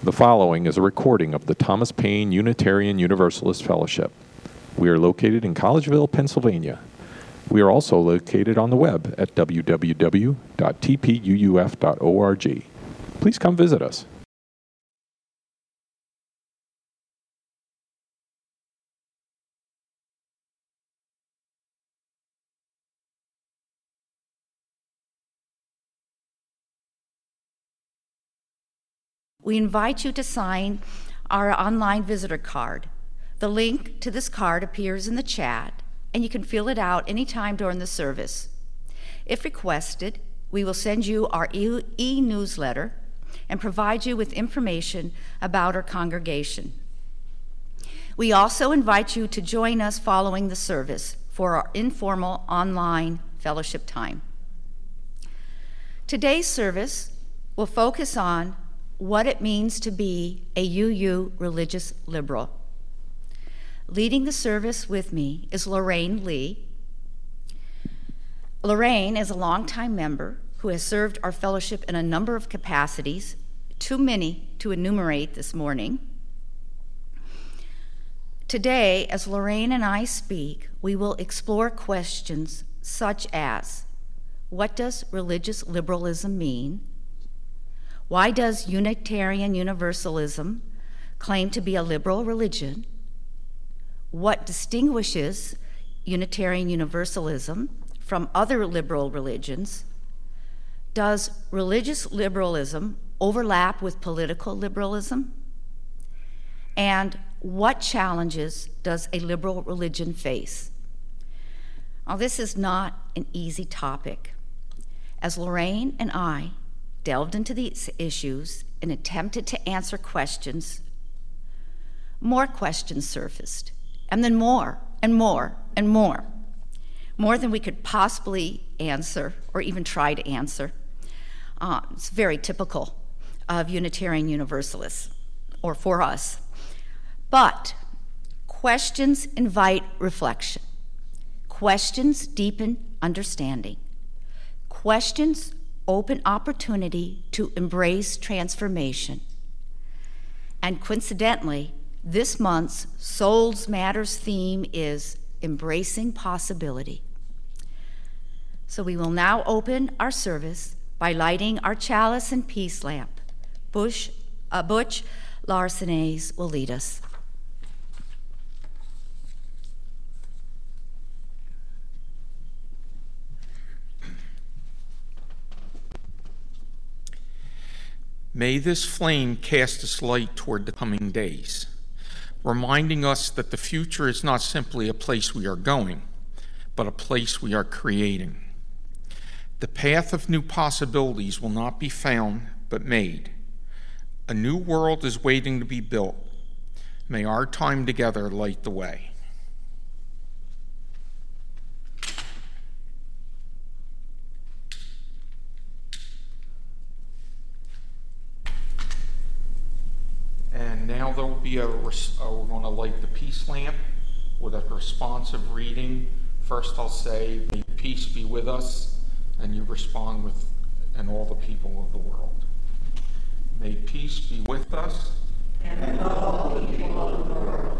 The following is a recording of the Thomas Paine Unitarian Universalist Fellowship. We are located in Collegeville, Pennsylvania. We are also located on the web at www.tpuuf.org. Please come visit us. We invite you to sign our online visitor card. The link to this card appears in the chat, and you can fill it out anytime during the service. If requested, we will send you our e-newsletter and provide you with information about our congregation. We also invite you to join us following the service for our informal online fellowship time. Today's service will focus on what it means to be a UU religious liberal. Leading the service with me is Lorraine Lee. Lorraine is a longtime member who has served our fellowship in a number of capacities, too many to enumerate this morning. Today, as Lorraine and I speak, we will explore questions such as, what does religious liberalism mean? Why does Unitarian Universalism claim to be a liberal religion? What distinguishes Unitarian Universalism from other liberal religions? Does religious liberalism overlap with political liberalism? And what challenges does a liberal religion face? Now, this is not an easy topic. As Lorraine and I delved into these issues and attempted to answer questions, more questions surfaced, and then more and more and more than we could possibly answer or even try to answer. It's very typical of Unitarian Universalists, or for us. But questions invite reflection. Questions deepen understanding. Questions open opportunity to embrace transformation. And coincidentally, this month's Souls Matters theme is embracing possibility. So we will now open our service by lighting our chalice and peace lamp. Butch Larsenes will lead us. May this flame cast its light toward the coming days, reminding us that the future is not simply a place we are going, but a place we are creating. The path of new possibilities will not be found, but made. A new world is waiting to be built. May our time together light the way. And now there will be we're going to light the peace lamp with a responsive reading. First I'll say, may peace be with us, and you respond with, and all the people of the world. May peace be with us, and all the people of the world.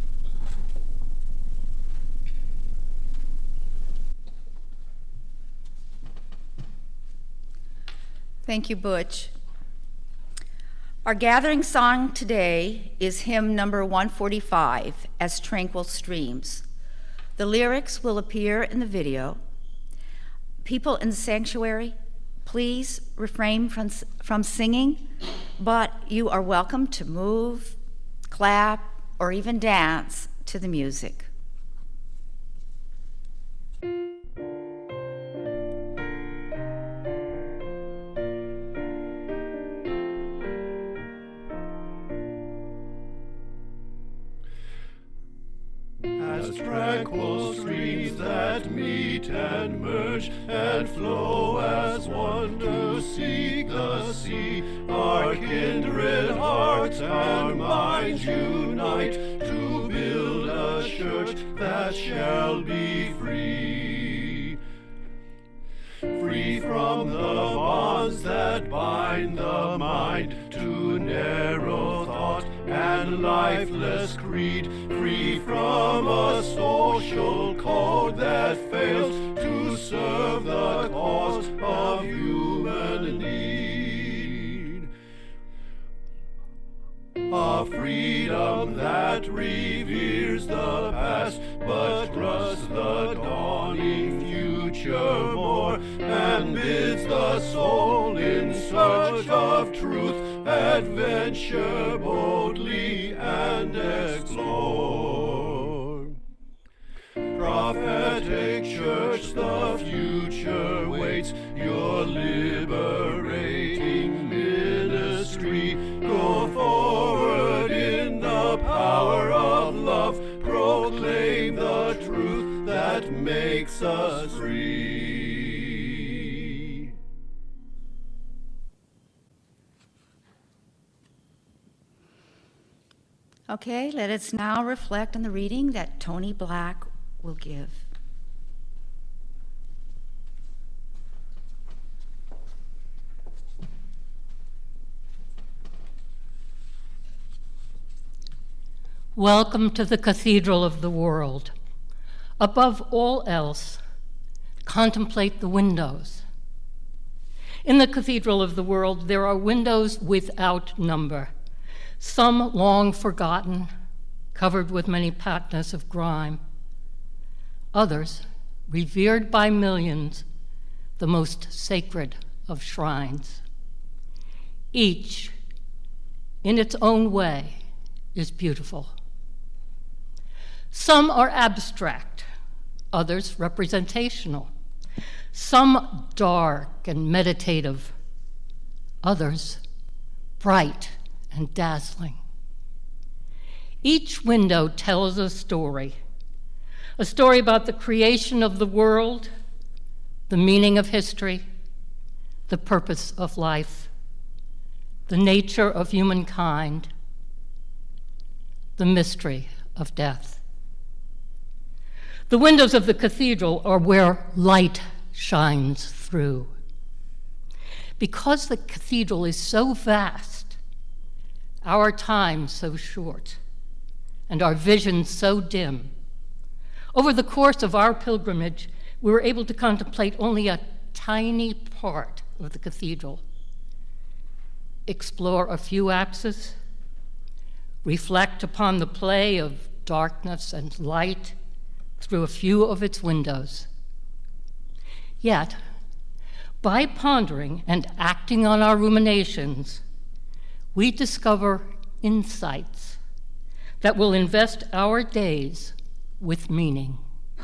Thank you, Butch. Our gathering song today is hymn number 145, As Tranquil Streams. The lyrics will appear in the video. People in the sanctuary, please refrain from singing, but you are welcome to move, clap, or even dance to the music. As tranquil streams that meet and merge and flow as one to seek the sea, our kindred hearts and minds unite to build a church that shall be free. Free from the bonds that bind the mind to narrow and lifeless creed, free from a social code that fails to serve the cause of human need. A freedom that reveres the past, but trusts the dawning future more, and bids the soul in search of truth adventure boldly and explore. Prophetic Church, the future waits your liberating ministry. Go forward in the power of love, proclaim the truth that makes us free. Okay, let us now reflect on the reading that Tony Black will give. Welcome to the Cathedral of the World. Above all else, contemplate the windows. In the Cathedral of the World, there are windows without number, some long forgotten, covered with many patnas of grime. Others, revered by millions, the most sacred of shrines. Each, in its own way, is beautiful. Some are abstract, others representational. Some dark and meditative, others bright and dazzling. Each window tells a story about the creation of the world, the meaning of history, the purpose of life, the nature of humankind, the mystery of death. The windows of the cathedral are where light shines through. Because the cathedral is so vast, our time so short, and our vision so dim, over the course of our pilgrimage, we were able to contemplate only a tiny part of the cathedral, explore a few apses, reflect upon the play of darkness and light through a few of its windows. Yet, by pondering and acting on our ruminations, we discover insights that will invest our days with meaning.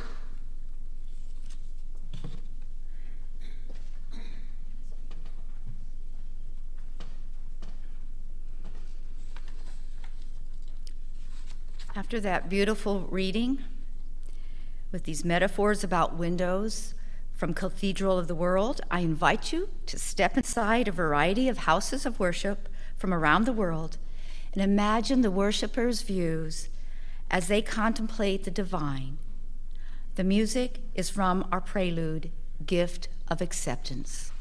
After that beautiful reading, with these metaphors about windows from Cathedral of the World, I invite you to step inside a variety of houses of worship from around the world and imagine the worshipers' views as they contemplate the divine. The music is from our prelude, Gift of Acceptance.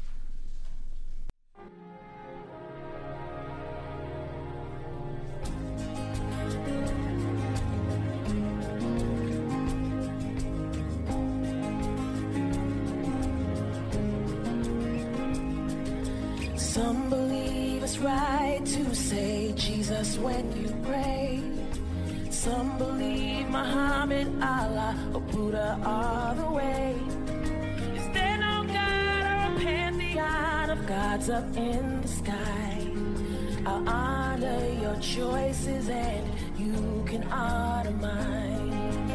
Some believe it's right to say Jesus when you pray. Some believe Muhammad, Allah, or Buddha are the way. Is there no God or a pantheon of gods up in the sky? I'll honor your choices and you can honor mine.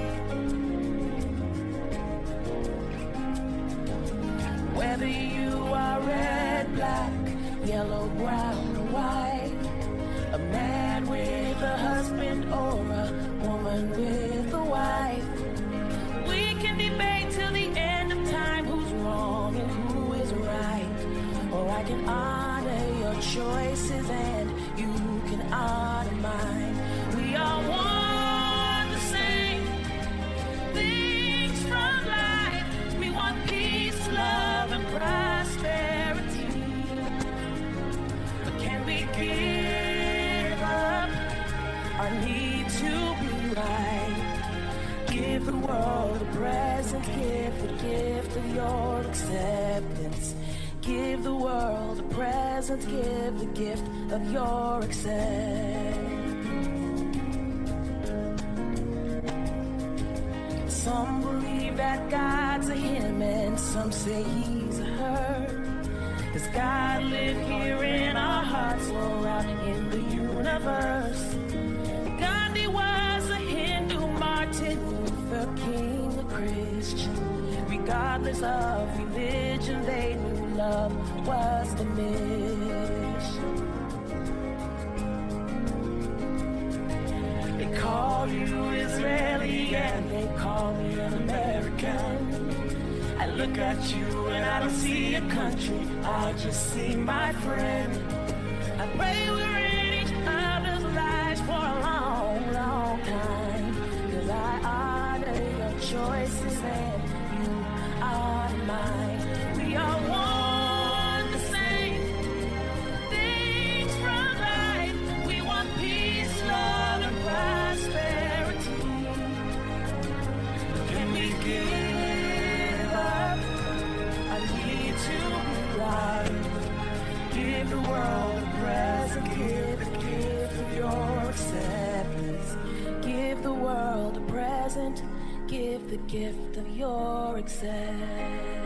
Whether you are red, black, yellow, brown, or white, a man with a husband or a woman with a wife, we can debate till the end of time who's wrong and who is right. Or I can honor your choices and you can honor mine. We all want the same things from life. We want peace, love, and prosperity. But can we give up our Give the world a present, give the gift of your acceptance. Give the world a present, give the gift of your acceptance. Some believe that God's a him and some say he's a her. Does God live here in our hearts or out in the universe? Gandhi was a Hindu, Martin Luther King a Christian. Regardless of religion, they knew love was the mission. They call you Israeli and they call me an American. I look at you and I don't see a country, I just see my friend. I pray we're in each other's lives for a long, long time, 'cause I honor your choices and you are mine. We all want the same things from life. We want peace, love, and prosperity. Can we give up? I need to be right. Give the world a present, give the gift of your acceptance. Give the world a present, give the gift of your acceptance.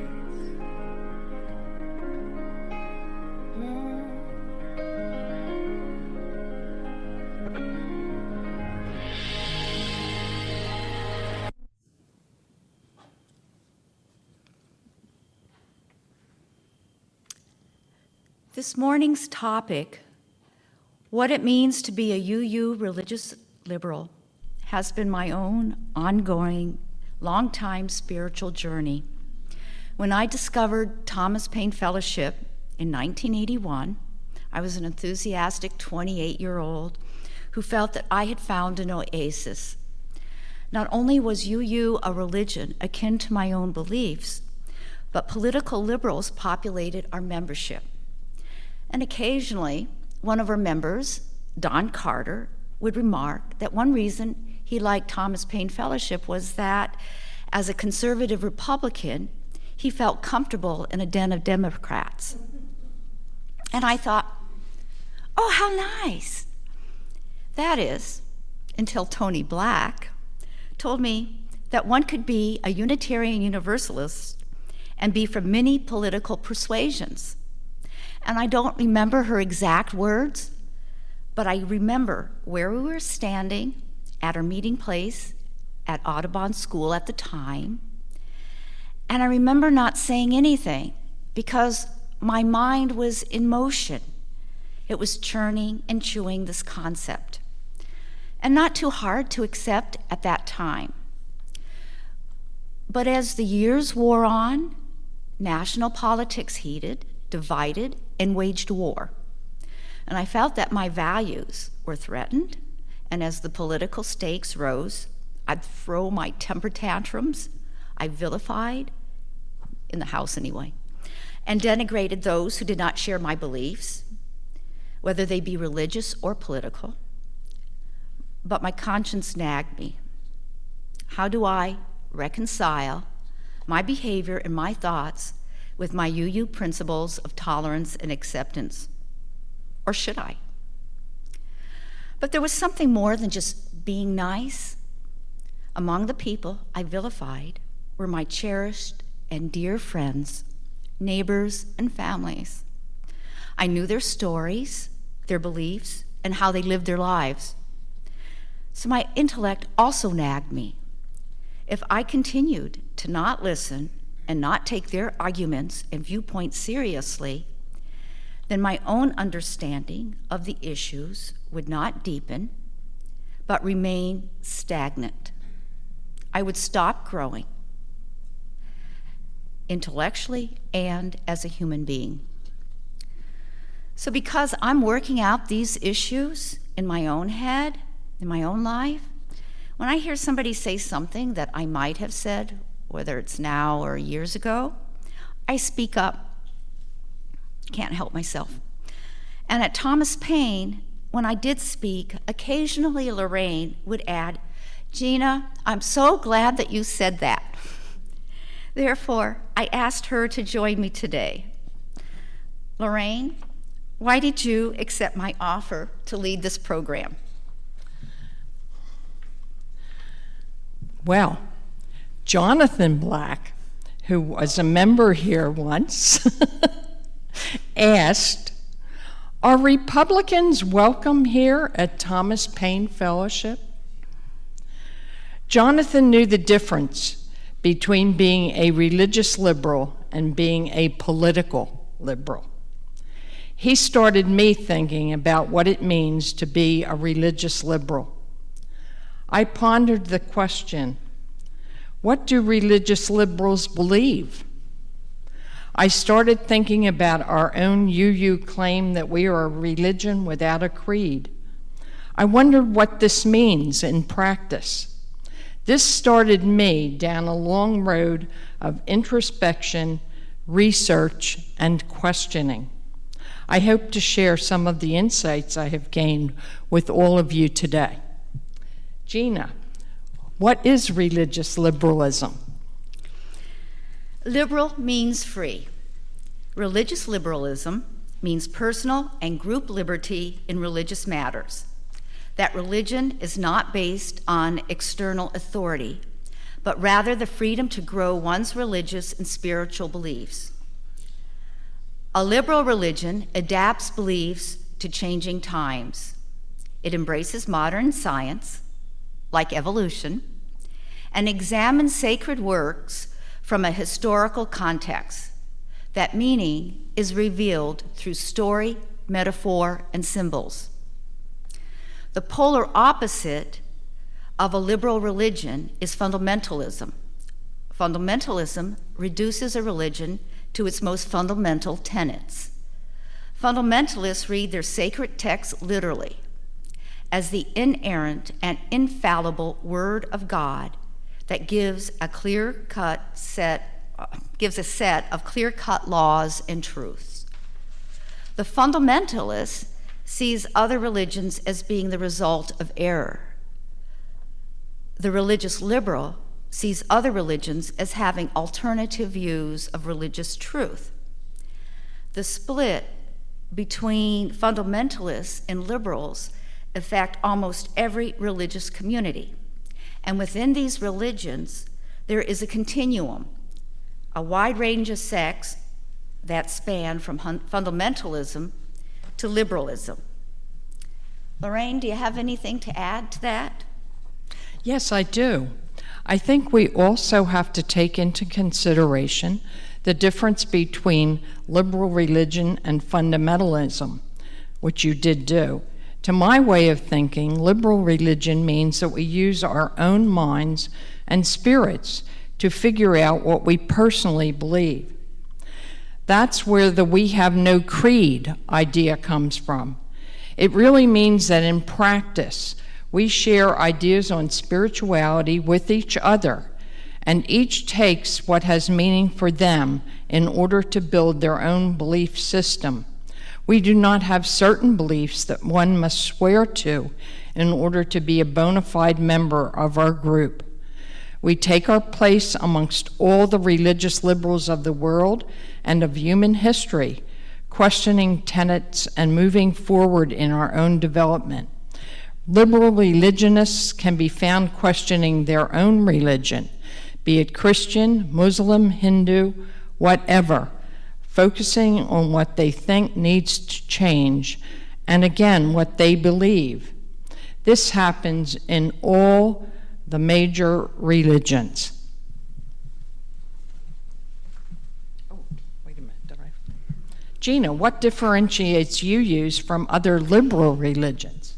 This morning's topic, what it means to be a UU religious liberal, has been my own ongoing, long-time spiritual journey. When I discovered Thomas Paine Fellowship in 1981, I was an enthusiastic 28-year-old who felt that I had found an oasis. Not only was UU a religion akin to my own beliefs, but political liberals populated our membership. And occasionally, one of our members, Don Carter, would remark that one reason he liked Thomas Paine Fellowship was that, as a conservative Republican, he felt comfortable in a den of Democrats. And I thought, oh, how nice. That is, until Tony Black told me that one could be a Unitarian Universalist and be from many political persuasions. And I don't remember her exact words, but I remember where we were standing at our meeting place at Audubon School at the time. And I remember not saying anything because my mind was in motion. It was churning and chewing this concept, and not too hard to accept at that time. But as the years wore on, national politics heated, divided, and waged war. And I felt that my values were threatened, and as the political stakes rose, I'd throw my temper tantrums. I vilified, in the House anyway, and denigrated those who did not share my beliefs, whether they be religious or political. But my conscience nagged me. How do I reconcile my behavior and my thoughts with my UU principles of tolerance and acceptance? Or should I? But there was something more than just being nice. Among the people I vilified were my cherished and dear friends, neighbors, and families. I knew their stories, their beliefs, and how they lived their lives. So my intellect also nagged me. If I continued to not listen and not take their arguments and viewpoints seriously, then my own understanding of the issues would not deepen, but remain stagnant. I would stop growing, intellectually and as a human being. So because I'm working out these issues in my own head, in my own life, when I hear somebody say something that I might have said, whether it's now or years ago, I speak up. Can't help myself. And at Thomas Paine, when I did speak, occasionally Lorraine would add, Gina, I'm so glad that you said that. Therefore, I asked her to join me today. Lorraine, why did you accept my offer to lead this program? Well, Jonathan Black, who was a member here once, asked, "Are Republicans welcome here at Thomas Paine Fellowship?" Jonathan knew the difference between being a religious liberal and being a political liberal. He started me thinking about what it means to be a religious liberal. I pondered the question, what do religious liberals believe? I started thinking about our own UU claim that we are a religion without a creed. I wondered what this means in practice. This started me down a long road of introspection, research, and questioning. I hope to share some of the insights I have gained with all of you today. Gina, what is religious liberalism? Liberal means free. Religious liberalism means personal and group liberty in religious matters. That religion is not based on external authority, but rather the freedom to grow one's religious and spiritual beliefs. A liberal religion adapts beliefs to changing times. It embraces modern science, like evolution, and examines sacred works from a historical context. That meaning is revealed through story, metaphor, and symbols. The polar opposite of a liberal religion is fundamentalism. Fundamentalism reduces a religion to its most fundamental tenets. Fundamentalists read their sacred texts literally as the inerrant and infallible Word of God that gives a set of clear-cut laws and truths. The fundamentalist sees other religions as being the result of error. The religious liberal sees other religions as having alternative views of religious truth. The split between fundamentalists and liberals affect almost every religious community. And within these religions, there is a continuum, a wide range of sects that span from fundamentalism to liberalism. Lorraine, do you have anything to add to that? Yes, I do. I think we also have to take into consideration the difference between liberal religion and fundamentalism, which you did do. To my way of thinking, liberal religion means that we use our own minds and spirits to figure out what we personally believe. That's where the "we have no creed" idea comes from. It really means that in practice, we share ideas on spirituality with each other, and each takes what has meaning for them in order to build their own belief system. We do not have certain beliefs that one must swear to in order to be a bona fide member of our group. We take our place amongst all the religious liberals of the world and of human history, questioning tenets and moving forward in our own development. Liberal religionists can be found questioning their own religion, be it Christian, Muslim, Hindu, whatever, focusing on what they think needs to change, and again, what they believe. This happens in all the major religions. Oh, wait a minute, Gina, what differentiates UUs from other liberal religions?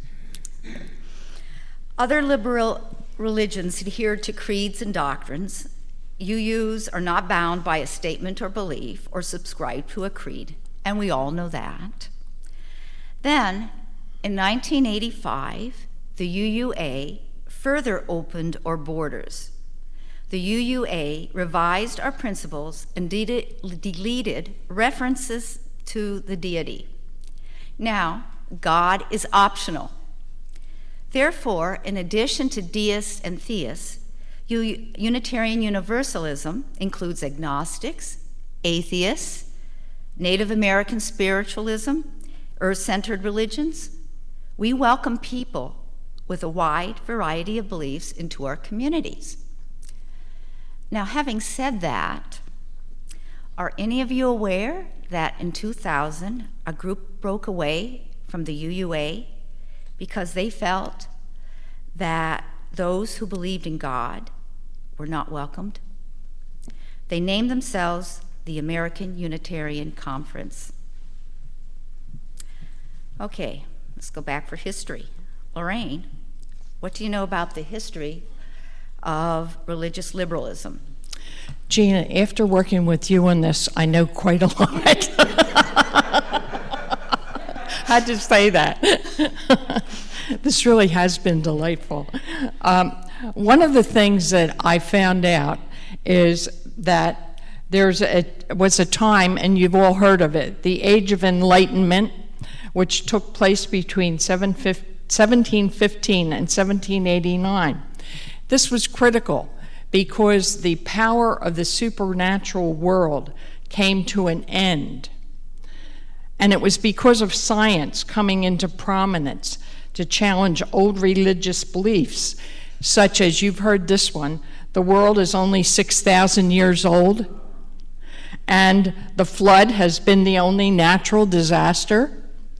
Other liberal religions adhere to creeds and doctrines. UUs are not bound by a statement or belief or subscribe to a creed, and we all know that. Then, in 1985, the UUA further opened our borders. The UUA revised our principles and deleted references to the deity. Now, God is optional. Therefore, in addition to deists and theists, Unitarian Universalism includes agnostics, atheists, Native American spiritualism, earth-centered religions. We welcome people with a wide variety of beliefs into our communities. Now, having said that, are any of you aware that in 2000, a group broke away from the UUA because they felt that those who believed in God were not welcomed? They named themselves the American Unitarian Conference. Okay, let's go back for history. Lorraine, what do you know about the history of religious liberalism? Gina, after working with you on this, I know quite a lot. Had to say that. This really has been delightful. One of the things that I found out is that was a time, and you've all heard of it, the Age of Enlightenment, which took place between 1715 and 1789. This was critical because the power of the supernatural world came to an end. And it was because of science coming into prominence to challenge old religious beliefs, such as, you've heard this one, the world is only 6,000 years old, and the flood has been the only natural disaster.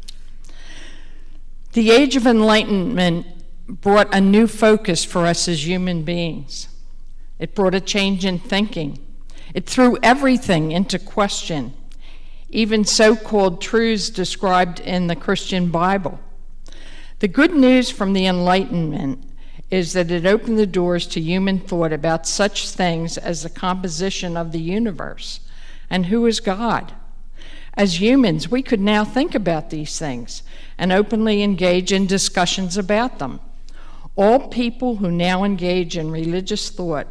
The Age of Enlightenment brought a new focus for us as human beings. It brought a change in thinking. It threw everything into question, even so-called truths described in the Christian Bible. The good news from the Enlightenment is that it opened the doors to human thought about such things as the composition of the universe and who is God. As humans, we could now think about these things and openly engage in discussions about them. All people who now engage in religious thought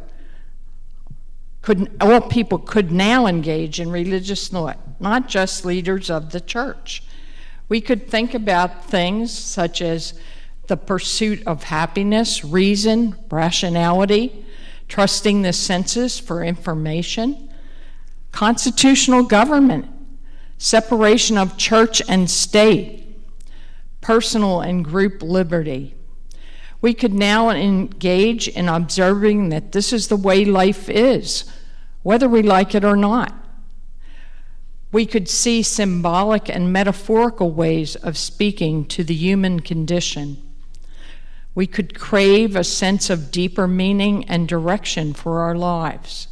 all people could now engage in religious thought, not just leaders of the church. We could think about things such as the pursuit of happiness, reason, rationality, trusting the senses for information, constitutional government, separation of church and state, personal and group liberty. We could now engage in observing that this is the way life is, whether we like it or not. We could see symbolic and metaphorical ways of speaking to the human condition. We could crave a sense of deeper meaning and direction for our lives.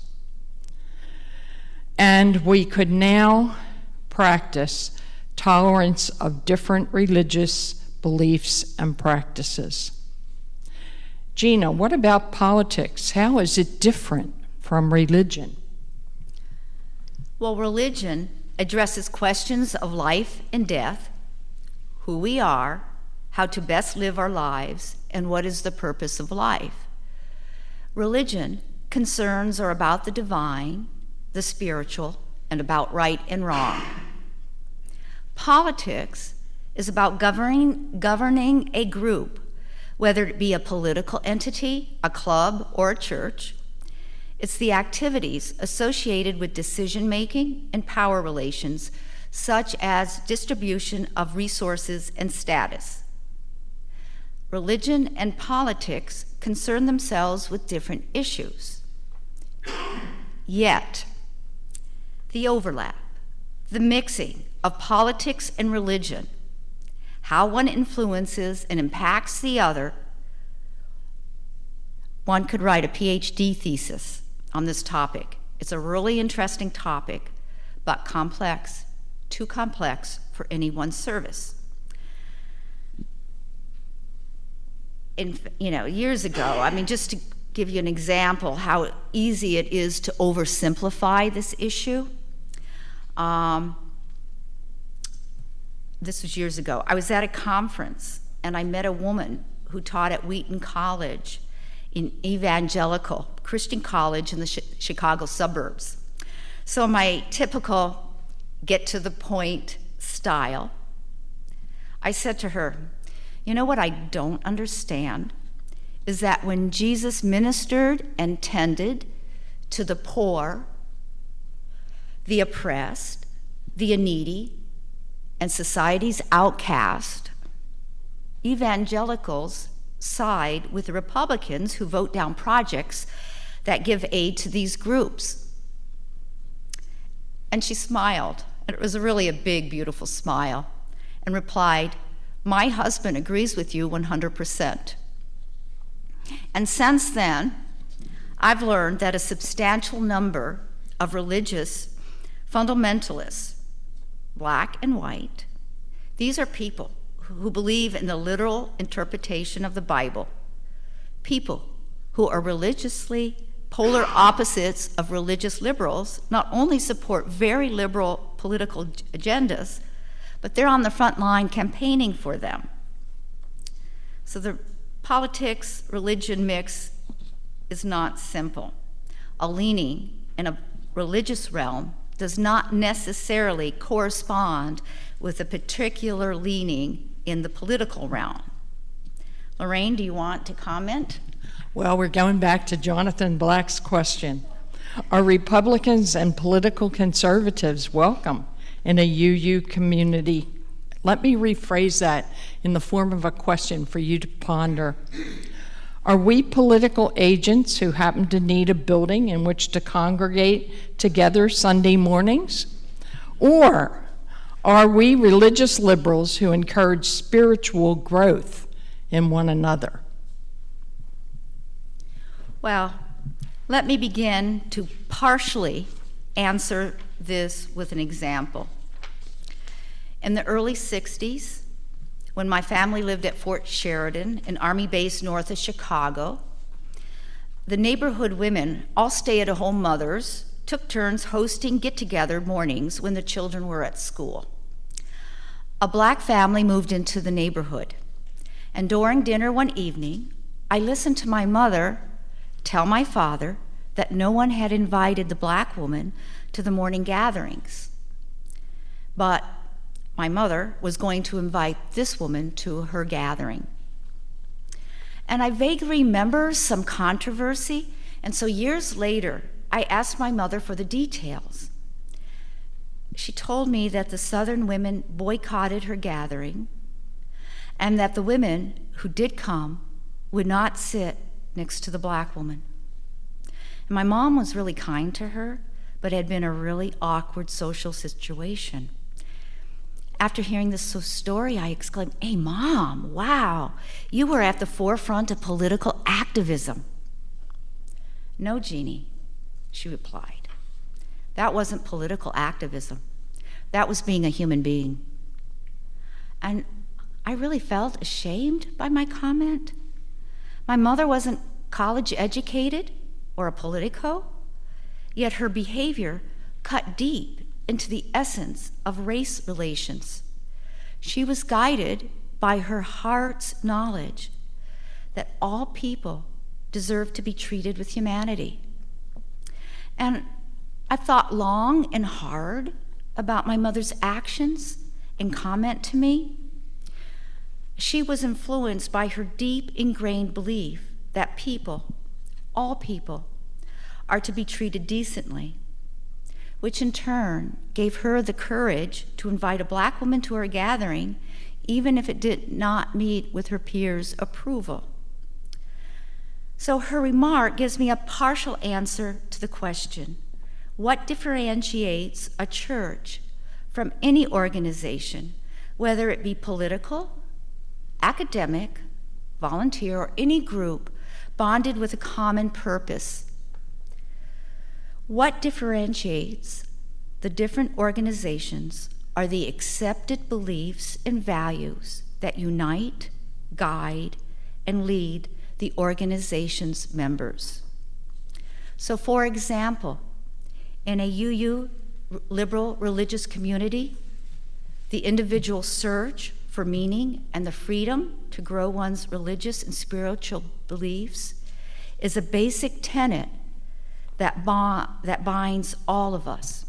And we could now practice tolerance of different religious beliefs and practices. Gina, what about politics? How is it different from religion? Well, religion addresses questions of life and death, who we are, how to best live our lives, and what is the purpose of life. Religion concerns are about the divine, the spiritual, and about right and wrong. Politics is about governing a group, whether it be a political entity, a club, or a church. It's the activities associated with decision-making and power relations, such as distribution of resources and status. Religion and politics concern themselves with different issues. Yet, the overlap, the mixing of politics and religion, how one influences and impacts the other. One could write a PhD thesis on this topic. It's a really interesting topic, but complex, too complex for any one service. Years ago, just to give you an example how easy it is to oversimplify this issue. This was years ago. I was at a conference and I met a woman who taught at Wheaton College, in evangelical Christian college in the Chicago suburbs. So my typical get to the point style, I said to her, You know what I don't understand is that when Jesus ministered and tended to the poor, the oppressed, the needy, and society's outcast, evangelicals side with the Republicans who vote down projects that give aid to these groups. And she smiled, and it was really a big, beautiful smile, and replied, "My husband agrees with you 100%. And since then, I've learned that a substantial number of religious fundamentalists, black and white, these are people who believe in the literal interpretation of the Bible, people who are religiously polar opposites of religious liberals, not only support very liberal political agendas, but they're on the front line campaigning for them. So the politics-religion mix is not simple. A leaning in a religious realm does not necessarily correspond with a particular leaning in the political realm. Lorraine, do you want to comment? Well, we're going back to Jonathan Black's question. Are Republicans and political conservatives welcome in a UU community? Let me rephrase that in the form of a question for you to ponder. Are we political agents who happen to need a building in which to congregate together Sunday mornings? Or are we religious liberals who encourage spiritual growth in one another? Well, let me begin to partially answer this with an example. In the early 60s, when my family lived at Fort Sheridan, an Army base north of Chicago, the neighborhood women, all stay-at-home mothers, took turns hosting get-together mornings when the children were at school. A black family moved into the neighborhood, and during dinner one evening, I listened to my mother tell my father that no one had invited the black woman to the morning gatherings. But my mother was going to invite this woman to her gathering. And I vaguely remember some controversy, and so years later, I asked my mother for the details. She told me that the Southern women boycotted her gathering, and that the women who did come would not sit next to the black woman. And my mom was really kind to her, but had been a really awkward social situation. After hearing this story, I exclaimed, "Hey, Mom, wow, you were at the forefront of political activism." "No, Jeannie," she replied. "That wasn't political activism. That was being a human being." And I really felt ashamed by my comment. My mother wasn't college educated or a politico, yet her behavior cut deep into the essence of race relations. She was guided by her heart's knowledge that all people deserve to be treated with humanity. And I thought long and hard about my mother's actions and comment to me. She was influenced by her deep ingrained belief that people, all people, are to be treated decently, which in turn gave her the courage to invite a black woman to her gathering, even if it did not meet with her peers' approval. So her remark gives me a partial answer to the question, what differentiates a church from any organization, whether it be political, academic, volunteer, or any group bonded with a common purpose? What differentiates the different organizations are the accepted beliefs and values that unite, guide, and lead the organization's members. So, for example, in a UU liberal religious community, the individual search for meaning and the freedom to grow one's religious and spiritual beliefs is a basic tenet that binds all of us.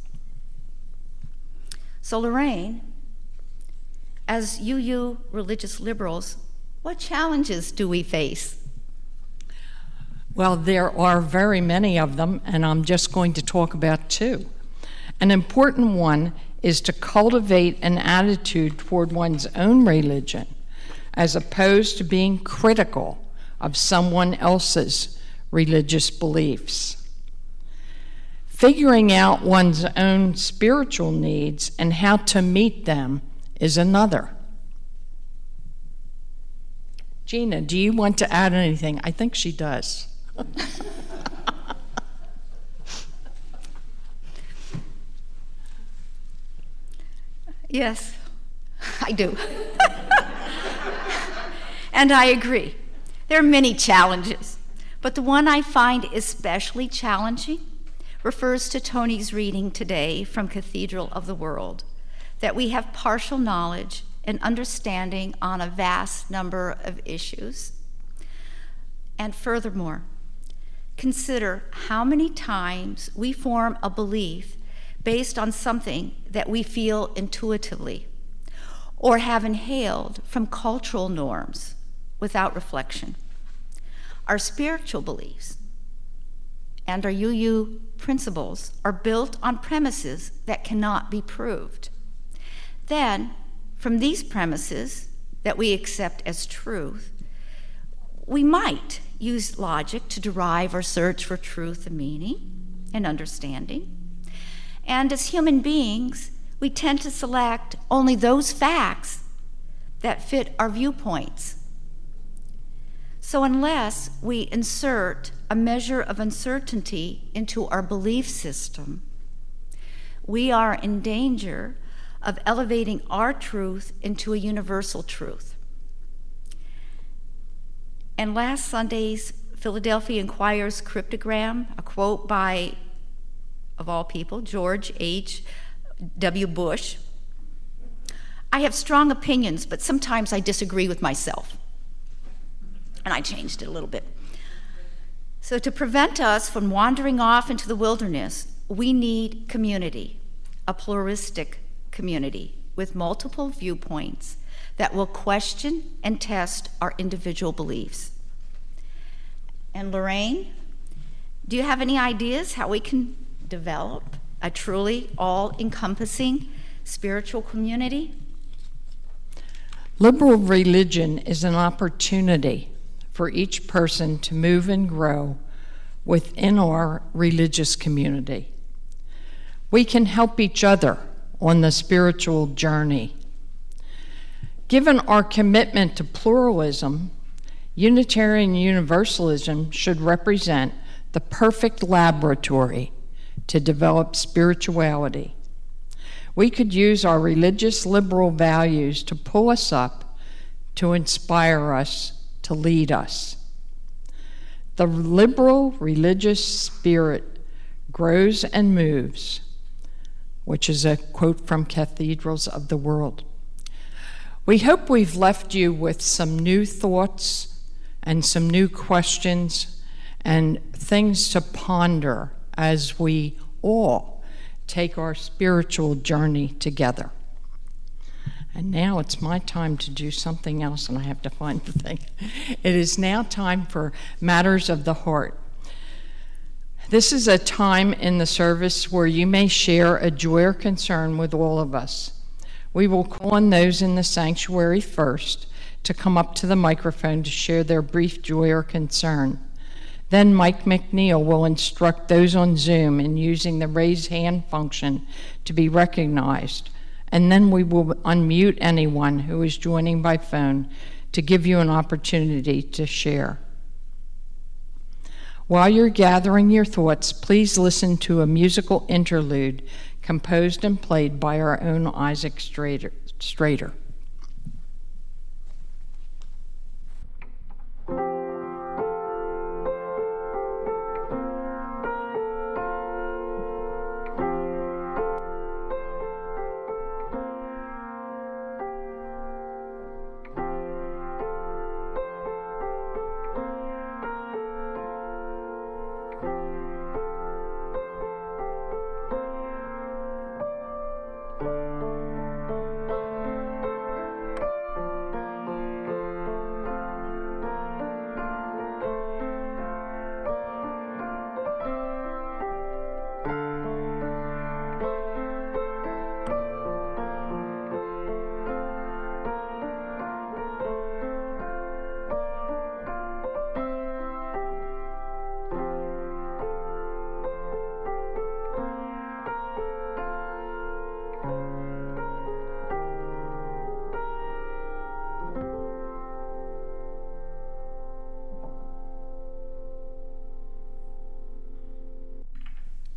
So Lorraine, as UU religious liberals, What challenges do we face? Well, there are very many of them, and I'm just going to talk about two. An important one is to cultivate an attitude toward one's own religion, as opposed to being critical of someone else's religious beliefs. Figuring out one's own spiritual needs and how to meet them is another. Gina, do you want to add anything? I think she does. Yes, I do. And I agree. There are many challenges, but the one I find especially challenging refers to Tony's reading today from Cathedral of the World, that we have partial knowledge and understanding on a vast number of issues. And furthermore, consider how many times we form a belief based on something that we feel intuitively or have inhaled from cultural norms without reflection. Our spiritual beliefs and our UU principles are built on premises that cannot be proved. Then, from these premises that we accept as truth, we might use logic to derive or search for truth and meaning and understanding. And as human beings, we tend to select only those facts that fit our viewpoints. So unless we insert a measure of uncertainty into our belief system, we are in danger of elevating our truth into a universal truth. And last Sunday's Philadelphia Inquirer's cryptogram, a quote by, of all people, George H.W. Bush: "I have strong opinions, but sometimes I disagree with myself." And I changed it a little bit. So to prevent us from wandering off into the wilderness, we need community, a pluralistic community with multiple viewpoints that will question and test our individual beliefs. And Lorraine, do you have any ideas how we can develop a truly all-encompassing spiritual community? Liberal religion is an opportunity for each person to move and grow within our religious community. We can help each other on the spiritual journey. Given our commitment to pluralism, Unitarian Universalism should represent the perfect laboratory to develop spirituality. We could use our religious liberal values to pull us up, to inspire us, to lead us. The liberal religious spirit grows and moves, which is a quote from Cathedrals of the World. We hope we've left you with some new thoughts and some new questions and things to ponder as we all take our spiritual journey together. And now it's my time to do something else, and I have to find the thing. It is now time for Matters of the Heart. This is a time in the service where you may share a joy or concern with all of us. We will call on those in the sanctuary first to come up to the microphone to share their brief joy or concern. Then Mike McNeil will instruct those on Zoom in using the raise hand function to be recognized. And then we will unmute anyone who is joining by phone to give you an opportunity to share. While you're gathering your thoughts, please listen to a musical interlude composed and played by our own Isaac Strader.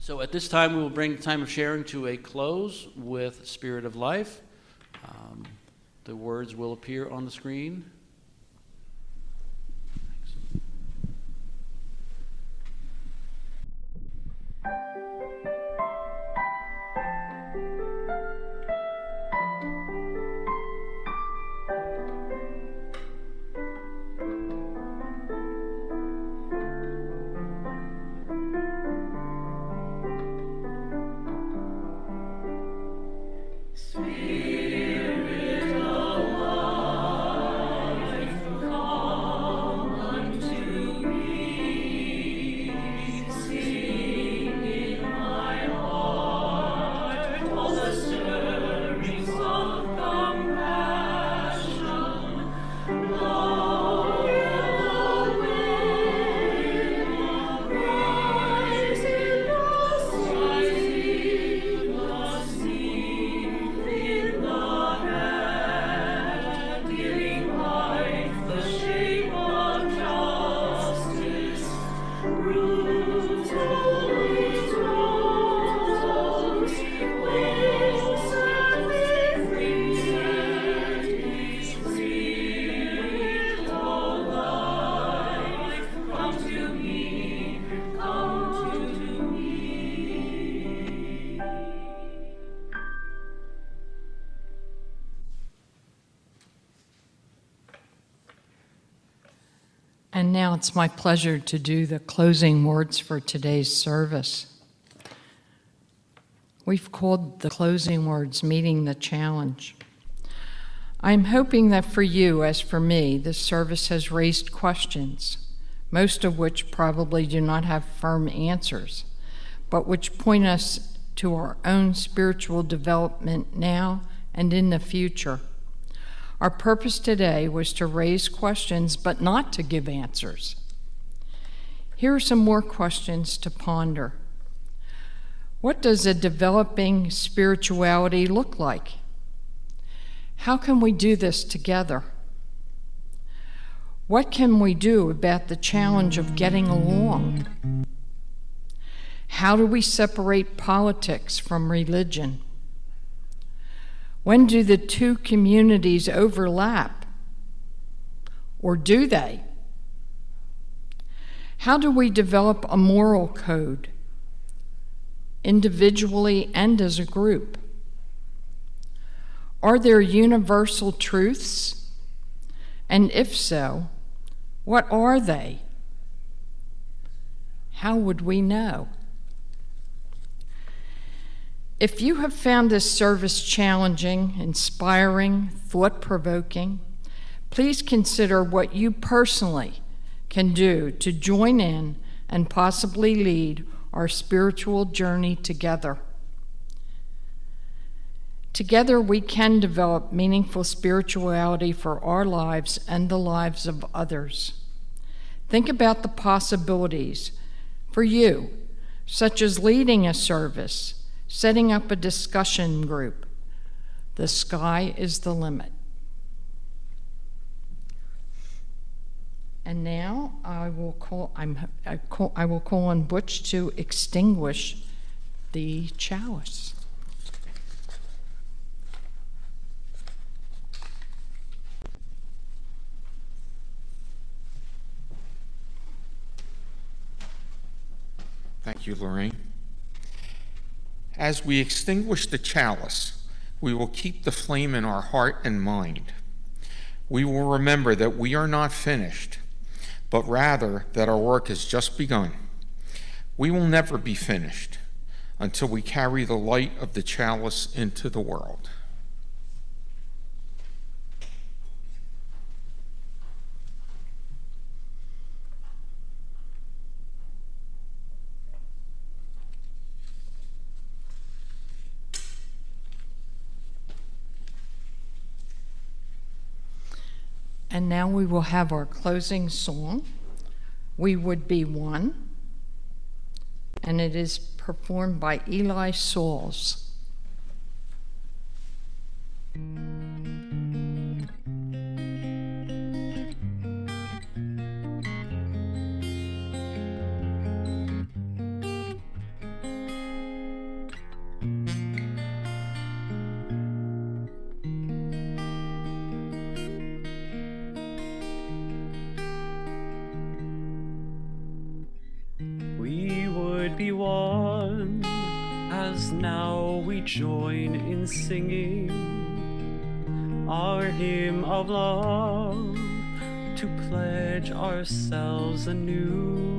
So at this time, we will bring the time of sharing to a close with Spirit of Life. The words will appear on the screen. And now it's my pleasure to do the closing words for today's service. We've called the closing words Meeting the Challenge. I'm hoping that for you, as for me, this service has raised questions, most of which probably do not have firm answers, but which point us to our own spiritual development now and in the future. Our purpose today was to raise questions, but not to give answers. Here are some more questions to ponder. What does a developing spirituality look like? How can we do this together? What can we do about the challenge of getting along? How do we separate politics from religion? When do the two communities overlap? Or do they? How do we develop a moral code, individually and as a group? Are there universal truths? And if so, what are they? How would we know? If you have found this service challenging, inspiring, thought-provoking, please consider what you personally can do to join in and possibly lead our spiritual journey together. Together we can develop meaningful spirituality for our lives and the lives of others. Think about the possibilities for you, such as leading a service, setting up a discussion group. The sky is the limit. And now I will call on Butch to extinguish the chalice. Thank you, Lorraine. As we extinguish the chalice, we will keep the flame in our heart and mind. We will remember that we are not finished, but rather that our work has just begun. We will never be finished until we carry the light of the chalice into the world. And now we will have our closing song, We Would Be One, and it is performed by Eli Sauls. would be one, as now we join in singing our hymn of love, to pledge ourselves anew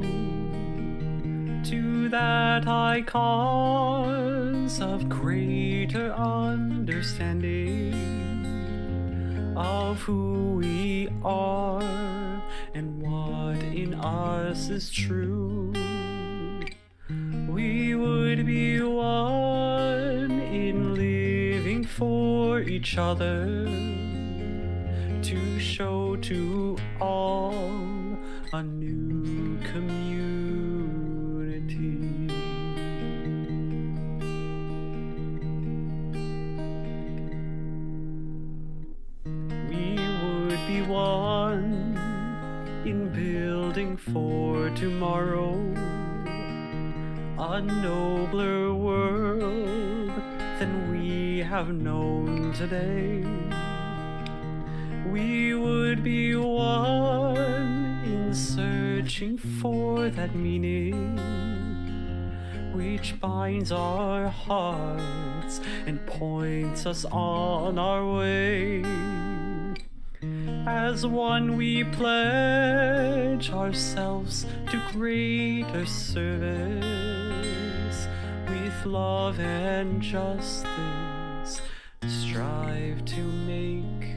to that high cause of greater understanding of who we are and what in us is true. We would be one in living for each other, to show to all a new community. We would be one in building for tomorrow a nobler world than we have known today. We would be one in searching for that meaning which binds our hearts and points us on our way. As one we pledge ourselves to greater service, with love and justice strive to make